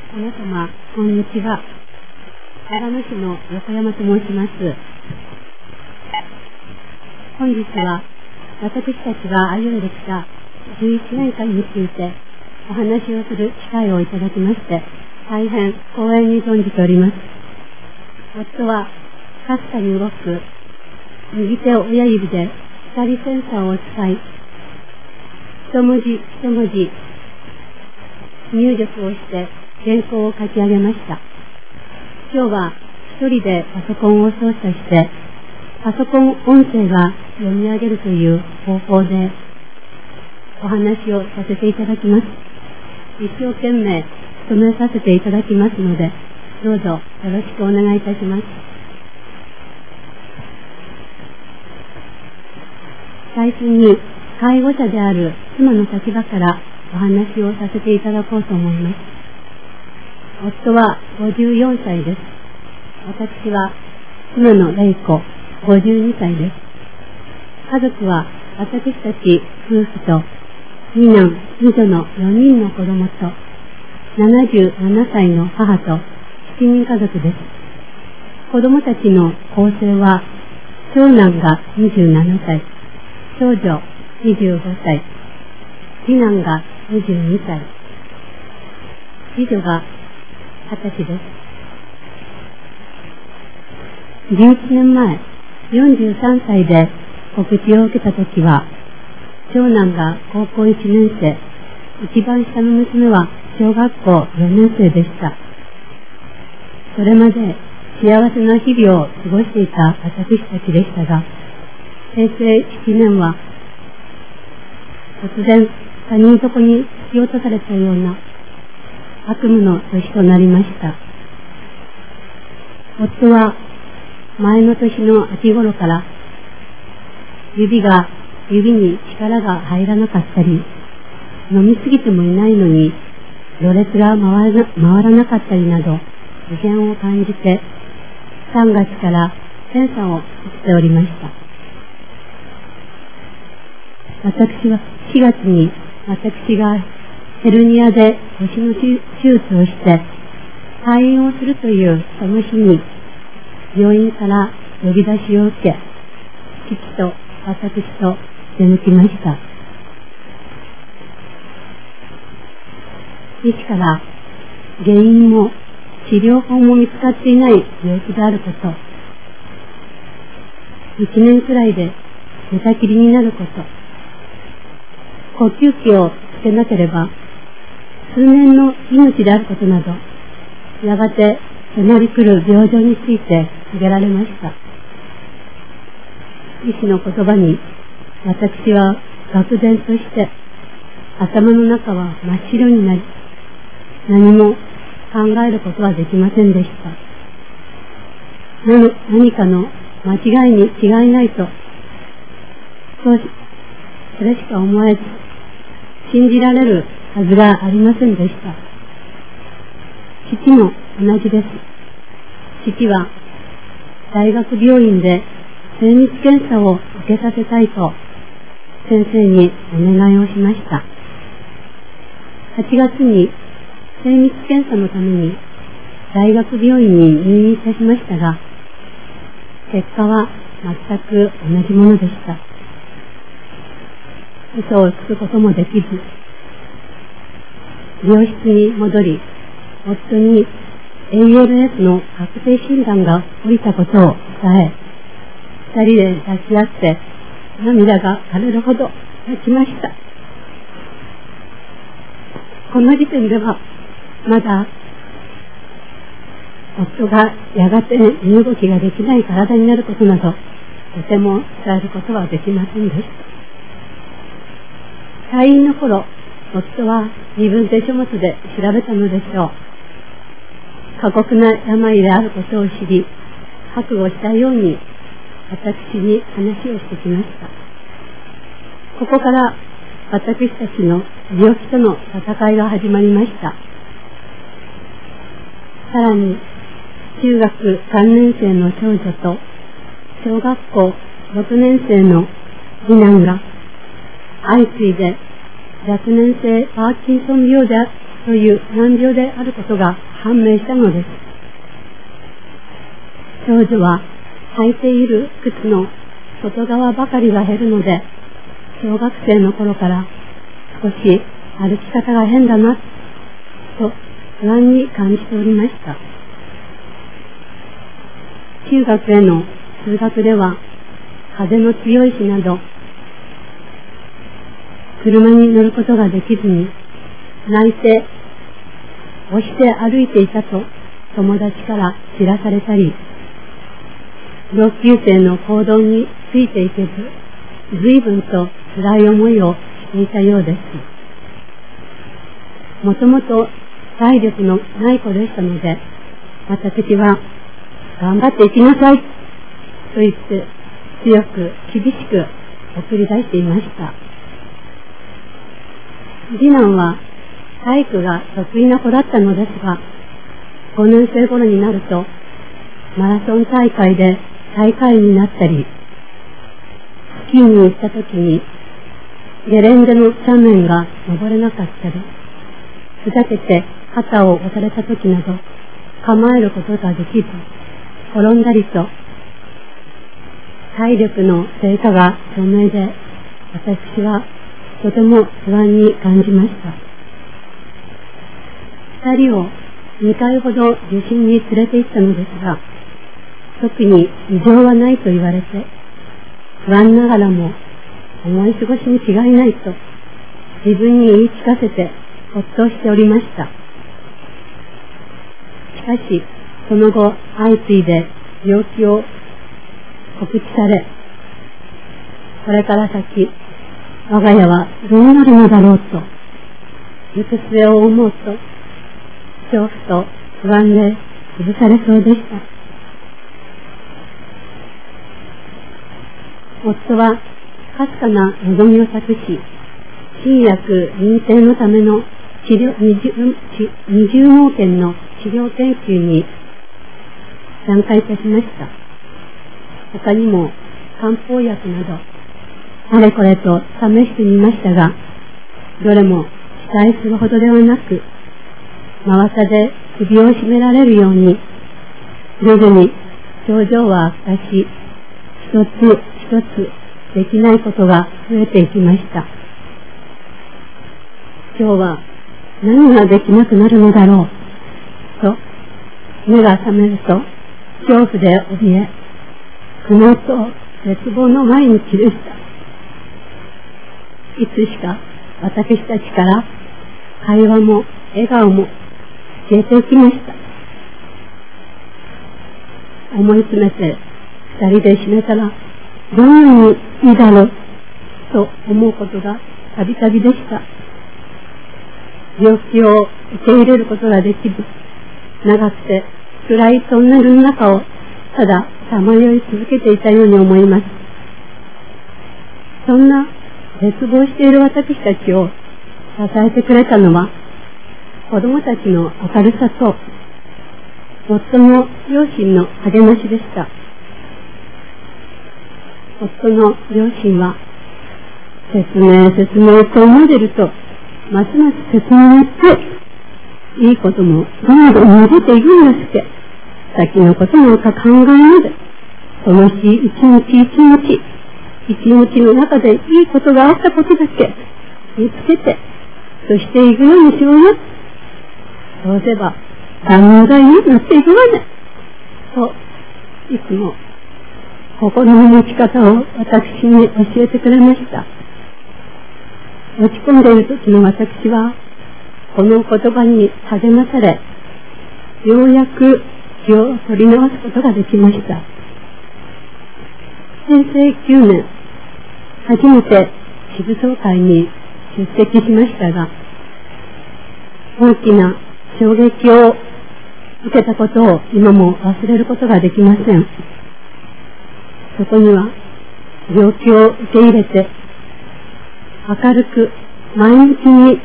皆様、こんにちは。長野市の横山と申します。本日は、私たちが歩んできた11年間についてお話をする機会をいただきまして、大変光栄に存じております。夫は、かすかに動く右手親指で光センサーを使い、一文字一文字入力をして原稿を書き上げました。今日は一人でパソコンを操作して、パソコン音声が読み上げるという方法でお話をさせていただきます。一生懸命努めさせていただきますので、どうぞよろしくお願いいたします。最初に介護者である妻の立場からお話をさせていただこうと思います。夫は54歳です。私は妻の玲子52歳です。家族は私たち夫婦と2男2女の4人の子供と77歳の母と7人家族です。子供たちの構成は、長男が27歳、長女25歳、次男が22歳、次女が20歳です。11年前、43歳で告知を受けたときは、長男が高校1年生、一番下の娘は小学校4年生でした。それまで幸せな日々を過ごしていた私たちでしたが、平成7年は突然他人底に突き落とされたような悪夢の年となりました。夫は前の年の秋頃から指に力が入らなかったり、飲みすぎてもいないのにろれつが回らなかったりなど異変を感じて、3月から検査をしておりました。私は4月に私がヘルニアで腰の手術をして退院をするというその日に病院から呼び出しを受け、父と私と出向きました。医師から原因も治療法も見つかっていない病気であること、1年くらいで寝たきりになること、呼吸器をつけなければ数年の命であることなど、やがて迫り来る病状について告げられました。医師の言葉に私は愕然として頭の中は真っ白になり、何も考えることはできませんでした。何かの間違いに違いないと、それしか思えず、信じられるはずがありませんでした。父も同じです。父は大学病院で精密検査を受けさせたいと先生にお願いをしました。8月に精密検査のために大学病院に入院いたしましたが、結果は全く同じものでした。嘘をつくこともできず、病室に戻り、夫に ALS の確定診断が下りたことを伝え、二人で抱き合って涙が垂れるほど泣きました。この時点ではまだ夫がやがて身動きができない体になることなど、とても伝えることはできませんでした。退院の頃、夫は身分手書物で調べたのでしょう。過酷な病であることを知り、覚悟したように私に話をしてきました。ここから私たちの病気との戦いが始まりました。さらに中学3年生の長女と小学校6年生の次男が相次いで若年性パーキンソン病でという難病であることが判明したのです。少女は履いている靴の外側ばかりが減るので、小学生の頃から少し歩き方が変だなと不安に感じておりました。中学への通学では風の強い日など車に乗ることができずに泣いて押して歩いていたと友達から知らされたり、同級生の行動についていけず随分と辛い思いをしていたようです。もともと体力のない子でしたので、私は頑張っていきなさいと言って強く厳しく送り出していました。次男は体育が得意な子だったのですが、5年生頃になるとマラソン大会で最下位になったり、スキーに行った時にゲレンデの斜面が登れなかったり、ふざけて肩を押された時など構えることができず転んだりと、体力の低下が証明で、私はとても不安に感じました。2人を2回ほど受診に連れて行ったのですが、特に異常はないと言われて、不安ながらも思い過ごしに違いないと自分に言い聞かせてほっとしておりました。しかしその後相次いで病気を告知され、これから先我が家はどうなるのだろうと行く末を思うと恐怖と不安で潰されそうでした。夫はかすかな望みを託し、新薬認定のための二重盲検の治療研究に参加いたしました。他にも漢方薬などあれこれと試してみましたが、どれも期待するほどではなく、真綿で首を絞められるように徐々に症状は悪化し、一つ一つできないことが増えていきました。今日は何ができなくなるのだろうと目が覚めると恐怖で怯え、苦悩と絶望の毎日でした。いつしか私たちから会話も笑顔も消えていきました。思い詰めて二人で死ねたらどんなにいいだろうと思うことがたびたびでした。病気を受け入れることができず、長くて暗いトンネルの中をたださまよい続けていたように思います。そんな絶望している私たちを支えてくれたのは、子供たちの明るさと夫の両親の励ましでした。夫の両親は説明と思っているとますます説明していいこともどんどん逃げていくんですって、先のことなんか考えないで、その日一日の中でいいことがあったことだけ見つけて、そしていくようにしようよ。そうすれば万能がいいになっていくわねといつも心の持ち方を私に教えてくれました。落ち込んでいる時の私はこの言葉に励まされ、ようやく気を取り直すことができました。平成9年初めて支部総会に出席しましたが、大きな衝撃を受けたことを今も忘れることができません。そこには病気を受け入れて明るく毎日に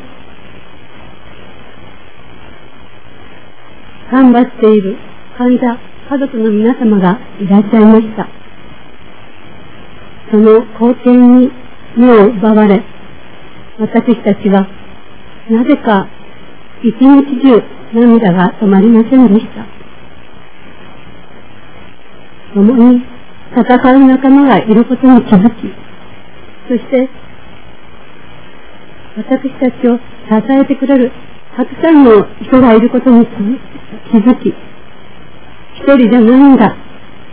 頑張っている患者家族の皆様がいらっしゃいました。その貢献に目を奪われ、私たちはなぜか一日中涙が止まりませんでした。共に戦う仲間がいることに気づき、そして私たちを支えてくれるたくさんの人がいることに気づき、一人じゃないんだ、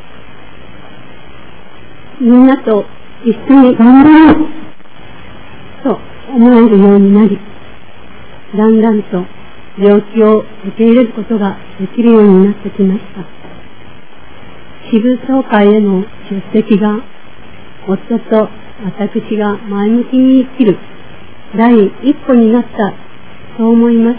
みんなと一緒に頑張ろうと思えるようになり、だんだんと病気を受け入れることができるようになってきました。支部総会への出席が夫と私が前向きに生きる第一歩になった、そう思います。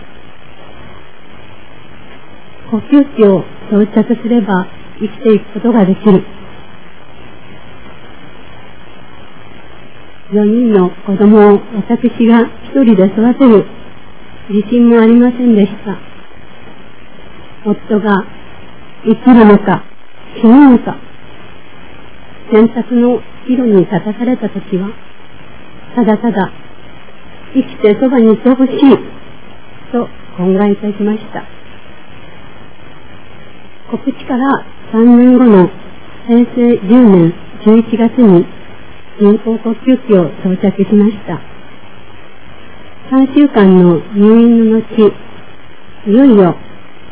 呼吸器を装着すれば生きていくことができる。4人の子供を私が一人で育てる自信もありませんでした。夫が生きるのか死ぬのか、選択の岐路に立たされたときは、ただただ生きてそばにいてほしいと懇願いたしました。告知から3年後の平成10年11月に人工呼吸器を装着しました。3週間の入院の後、いよいよ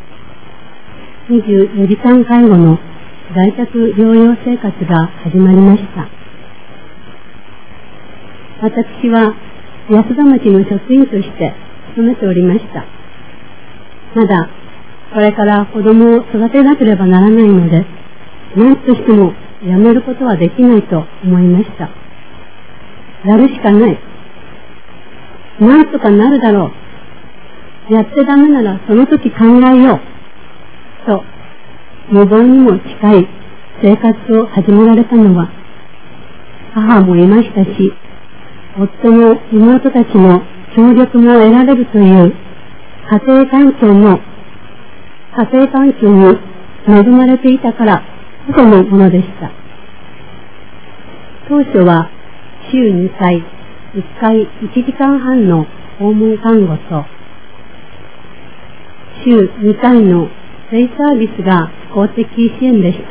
24時間介護の在宅療養生活が始まりました。私は安田町の職員として勤めておりました。まだこれから子供を育てなければならないので、何としてもやめることはできないと思いました。やるしかない。なんとかなるだろう。やってダメならその時考えよう。と、無謀にも近い生活を始められたのは、母もいましたし、夫の妹たちの協力も得られるという家庭環境に恵まれていたからこそのものでした。当初は週2回、1回1時間半の訪問看護と、週2回のデイサービスが公的支援でした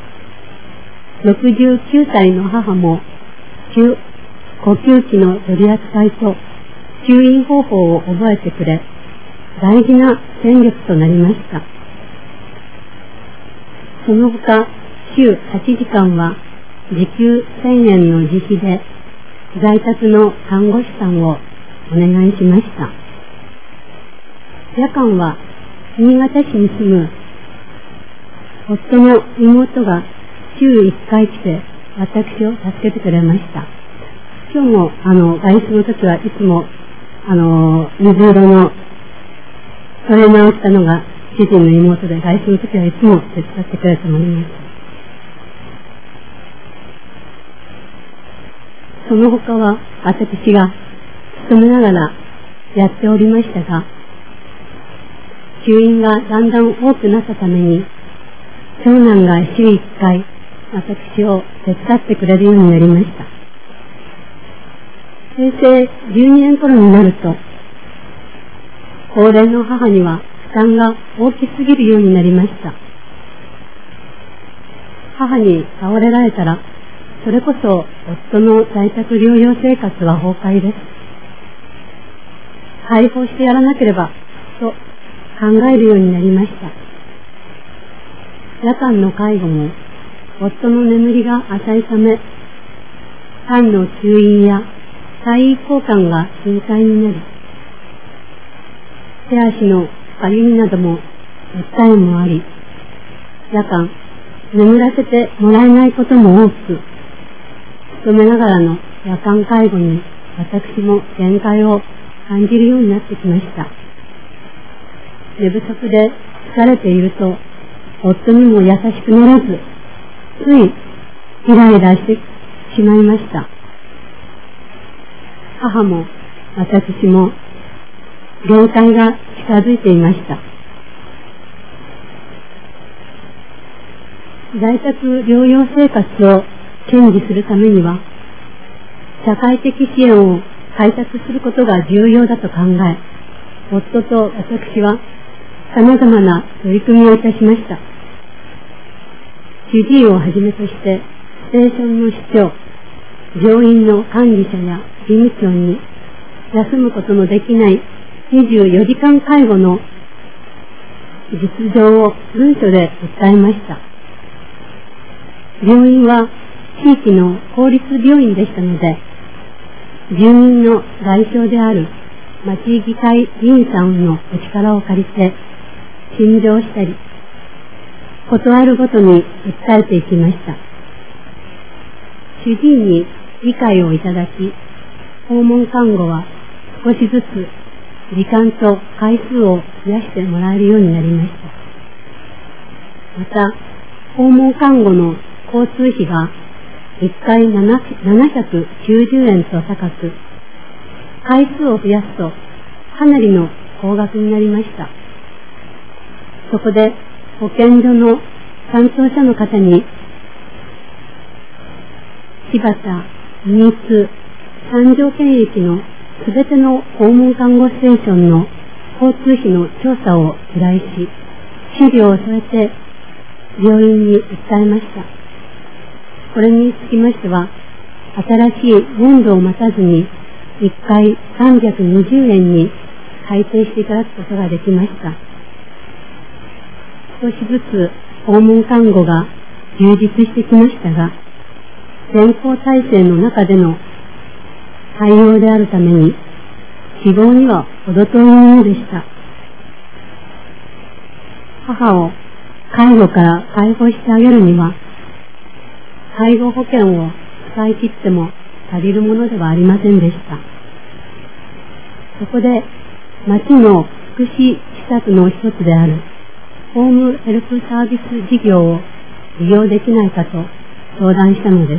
。69歳の母も呼吸器の取り扱いと吸引方法を覚えてくれ、大事な戦力となりました。その他、週8時間は時給1000円の自費で在宅の看護師さんをお願いしました。夜間は新潟市に住む夫の妹が週1回来て私を助けてくれました。今日も外出の時はいつも水色のトレーナーをしたのが主人の妹で、外出の時はいつも手伝ってくれております。その他は私が勤めながらやっておりましたが、吸引がだんだん多くなったために、長男が週1回私を手伝ってくれるようになりました。平成12年頃になると、高齢の母には負担が大きすぎるようになりました。母に倒れられたら、それこそ夫の在宅療養生活は崩壊です。解放してやらなければと考えるようになりました。夜間の介護も夫の眠りが浅いため、肝の吸引や体位交換が心配になり、手足のかゆみなども訴えもあり、夜間眠らせてもらえないことも多く、勤めながらの夜間介護に私も限界を感じるようになってきました。寝不足で疲れていると、夫にも優しくならず、ついイライラしてしまいました。母も私も限界が近づいていました。在宅療養生活を堅持するためには、社会的支援を開拓することが重要だと考え、 夫と私は様々な取り組みをいたしました。主治医をはじめとして、ステーションの市長、病院の管理者や事務長に、休むことのできない24時間介護の実情を文書で訴えました。病院は地域の公立病院でしたので、住民の代表である町議会議員さんのお力を借りて陳情したり、ことあるごとに訴えていきました。主治医に理解をいただき、訪問看護は少しずつ時間と回数を増やしてもらえるようになりました。また、訪問看護の交通費が1回790円と高く、回数を増やすとかなりの高額になりました。そこで保健所の担当者の方に、柴田、新津、三条県域のすべての訪問看護ステーションの交通費の調査を依頼し、資料を添えて病院に訴えました。これにつきましては、新しい年度を待たずに1回320円に改定していただくことができました。少しずつ訪問看護が充実してきましたが、全校体制の中での対応であるために、希望には程遠いものでした。母を介護から解放してあげるには、介護保険を使い切っても足りるものではありませんでした。そこで、町の福祉施策の一つであるホームヘルプサービス事業を利用できないかと相談したのです。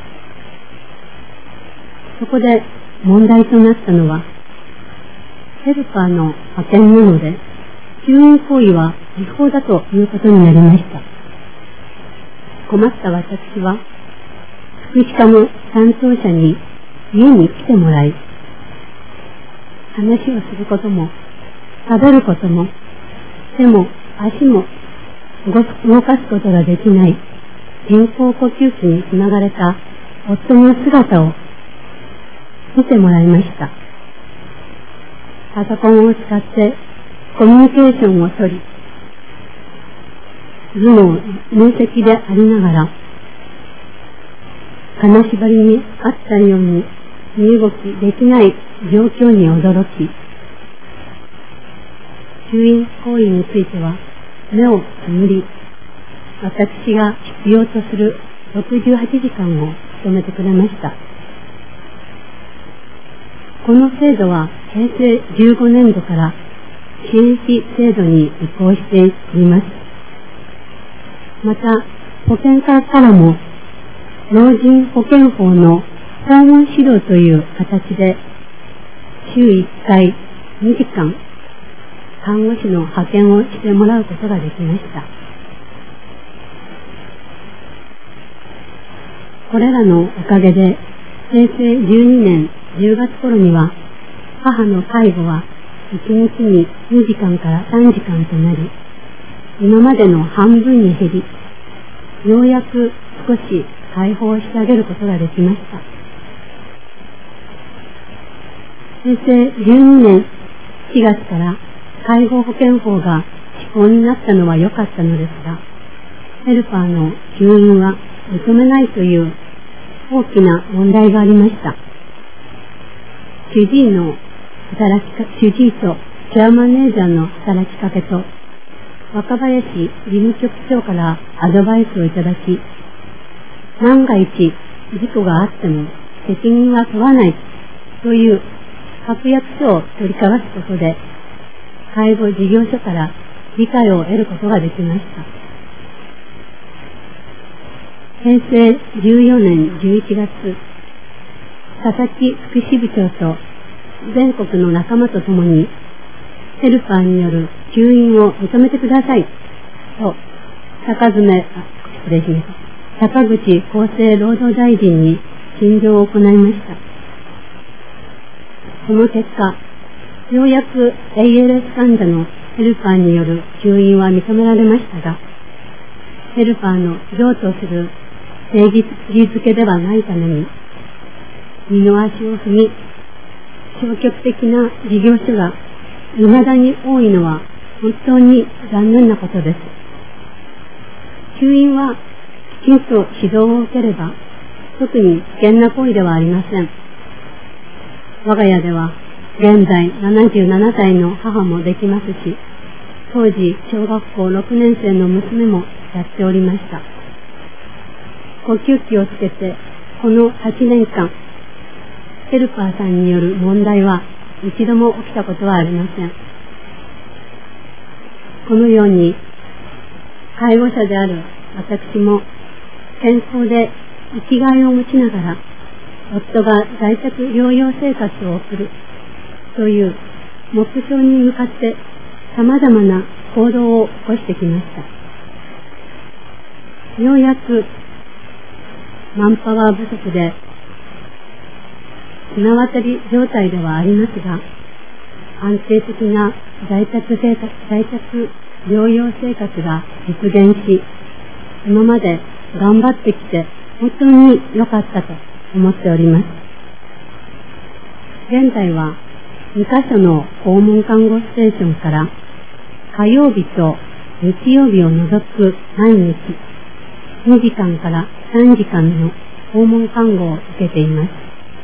そこで問題となったのは、ヘルパーの派遣なので、救援行為は違法だということになりました。困った私は、福祉課の担当者に家に来てもらい、話をすることも、食べることも、手も足も動かすことができない人工呼吸器につながれた夫の姿を見てもらいました。パソコンを使ってコミュニケーションをとり、頭脳明晰でありながら、金縛りにあったように身動きできない状況に驚き、救援行為については目をつむり、私が必要とする68時間を認めてくれました。この制度は平成15年度から支援費制度に移行しています。また、保険課からも老人保険法の訪問指導という形で週1回2時間看護師の派遣をしてもらうことができました。これらのおかげで平成12年10月頃には母の介護は1日に2時間から3時間となり、今までの半分に減り、ようやく少し解放してあげることができました。平成12年4月から介護保険法が施行になったのは良かったのですが、ヘルパーの休院は認めないという大きな問題がありました。主治医とケアマネージャーの働きかけと、若林事務局長からアドバイスをいただき、万が一事故があっても責任は問わないという確約書を取り交わすことで、介護事業所から理解を得ることができました。平成14年11月、佐々木福祉部長と全国の仲間と共に、ヘルパーによる休院を認めてくださいと坂口厚生労働大臣に陳情を行いました。その結果、 ようやく ALS 患者のヘルパーによる入院は認められましたが、ヘルパーの譲渡する正義づけではないために、二の足を踏み、消極的な事業所が未だに多いのは本当に残念なことです。休院はきちんと指導を受ければ、特に危険な行為ではありません。我が家では現在77歳の母もできますし、当時小学校6年生の娘もやっておりました。呼吸器をつけてこの8年間、ヘルパーさんによる問題は一度も起きたことはありません。このように介護者である私も健康で生きがいを持ちながら夫が在宅療養生活を送るという目標に向かって様々な行動を起こしてきました。ようやくマンパワー不足で綱渡り状態ではありますが、安定的な在宅療養生活が実現し、今まで頑張ってきて本当に良かったと思っております。現在は2カ所の訪問看護ステーションから火曜日と日曜日を除く毎日2時間から3時間の訪問看護を受けています。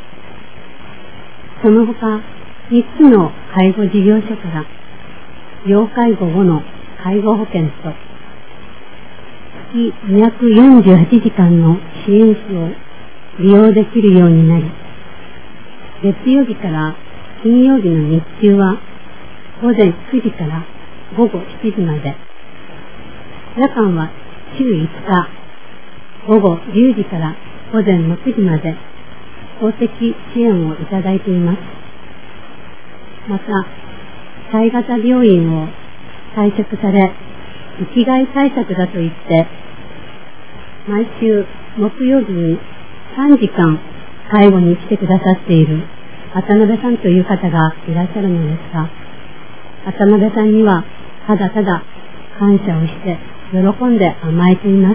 その他3つの介護事業所から要介護後の介護保険と月248時間の支援費を利用できるようになり、月曜日から金曜日の日中は午前9時から午後7時まで、夜間は週5日午後10時から午前6時まで公的支援をいただいています。また、対型病院を退職され、生きがい対策だと言って、毎週木曜日に3時間介護に来てくださっている渡辺さんという方がいらっしゃるのですが、渡辺さんにはただただ感謝をして喜んで甘えています。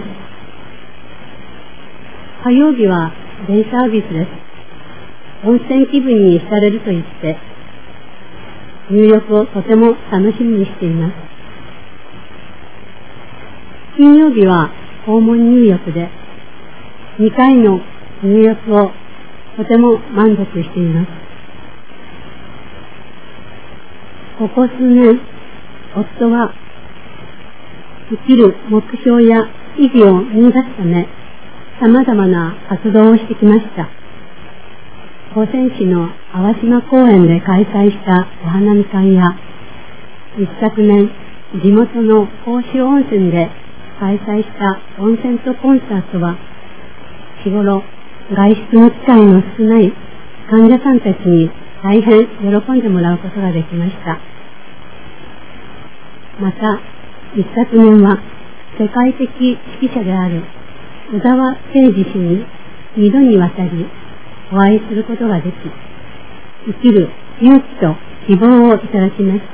火曜日はデイサービスです。温泉気分に浸れると言って入浴をとても楽しみにしています。金曜日は訪問入浴で2回の入浴をとても満足しています。ここ数年、夫は生きる目標や意義を見出すため様々な活動をしてきました。五泉市の淡島公園で開催したお花見会や、一昨年地元の甲州温泉で開催した温泉とコンサートは、日頃外出の機会の少ない患者さんたちに大変喜んでもらうことができました。また、一昨年は世界的指揮者である小沢誠二氏に2度にわたりお会いすることができ、生きる勇気と希望をいただきました。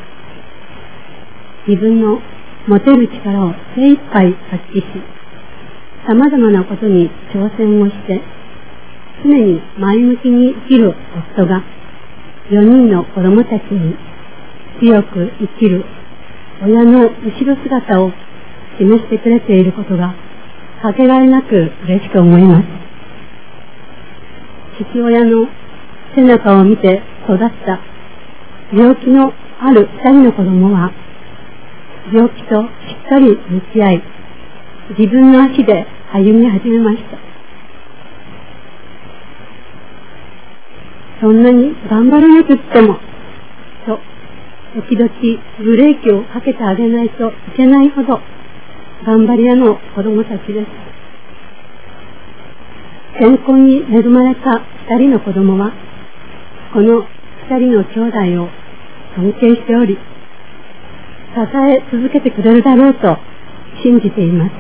自分の持てる力を精一杯発揮し、様々なことに挑戦をして、常に前向きに生きる夫が、4人の子供たちに強く生きる親の後ろ姿を示してくれていることが、かけがえなく嬉しく思います。父親の背中を見て育った病気のある2人の子供は、病気としっかり向き合い、自分の足で歩み始めました。そんなに頑張らなくっても、と、時々ブレーキをかけてあげないといけないほど、頑張り屋の子供たちです。健康に恵まれた2人の子供は、この2人の兄弟を尊敬しており、支え続けてくれるだろうと信じています。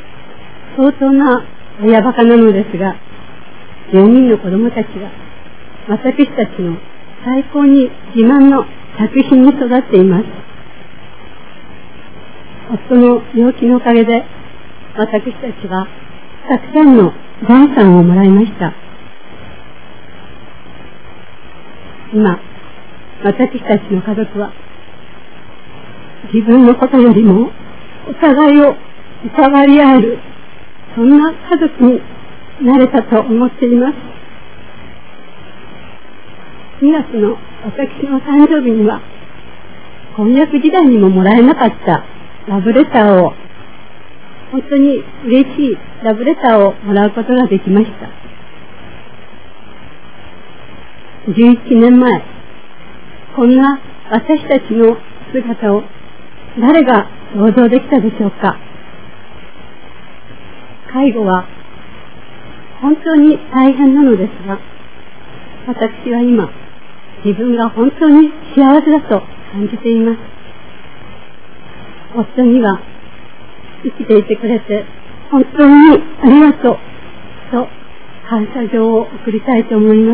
相当な親バカなのですが、4人の子供たちが私たちの最高に自慢の作品に育っています。夫の病気のおかげで私たちはたくさんの財産をもらいました。今、私たちの家族は自分のことよりもお互いをいたわり合える、そんな家族になれたと思っています。2月の私の誕生日には婚約時代にももらえなかったラブレターを、本当に嬉しいラブレターをもらうことができました。11年前、こんな私たちの姿を誰が想像できたでしょうか。介護は本当に大変なのですが、私は今、自分が本当に幸せだと感じています。夫には生きていてくれて本当にありがとうと感謝状を送りたいと思います。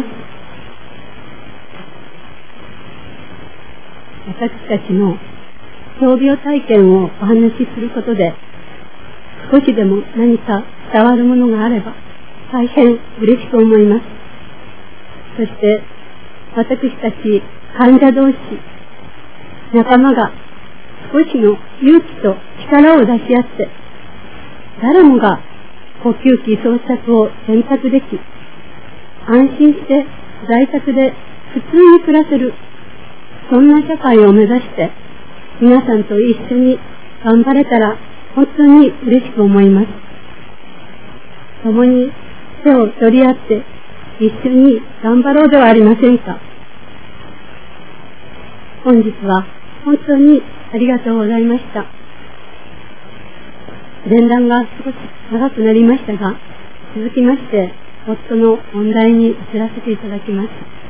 私たちの闘病体験をお話しすることで、少しでも何か伝わるものがあれば大変嬉しく思います。そして私たち患者同士、仲間が少しの勇気と力を出し合って、誰もが呼吸器装着を選択でき、安心して在宅で普通に暮らせる、そんな社会を目指して皆さんと一緒に頑張れたら本当に嬉しく思います。共に手を取り合って一緒に頑張ろうではありませんか。本日は本当にありがとうございました。前段が少し長くなりましたが、続きまして夫の問題に移らせていただきます。